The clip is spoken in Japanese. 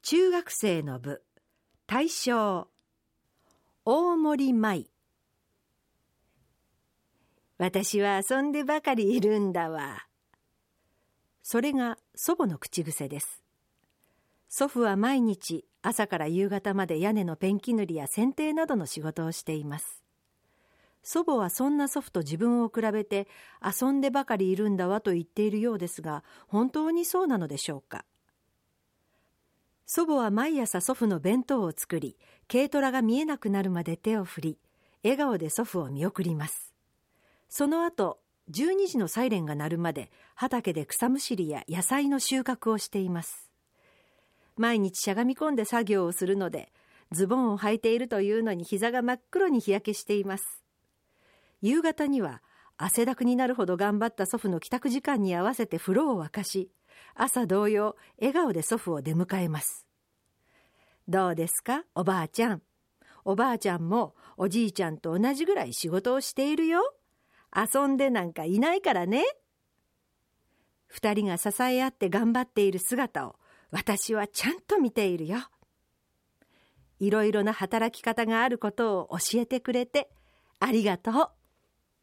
中学生の部、大正、大森舞。私は遊んでばかりいるんだわ。それが祖母の口癖です。祖父は毎日朝から夕方まで屋根のペンキ塗りや剪定などの仕事をしています。祖母はそんな祖父と自分を比べて遊んでばかりいるんだわと言っているようですが、本当にそうなのでしょうか。祖母は毎朝祖父の弁当を作り、軽トラが見えなくなるまで手を振り、笑顔で祖父を見送ります。その後、12時のサイレンが鳴るまで畑で草むしりや野菜の収穫をしています。毎日しゃがみ込んで作業をするので、ズボンを履いているというのに膝が真っ黒に日焼けしています。夕方には汗だくになるほど頑張った祖父の帰宅時間に合わせて風呂を沸かし、朝同様笑顔で祖父を出迎えます。どうですか、おばあちゃん。おばあちゃんもおじいちゃんと同じぐらい仕事をしているよ。遊んでなんかいないからね。二人が支え合って頑張っている姿を私はちゃんと見ているよ。いろいろな働き方があることを教えてくれてありがとう。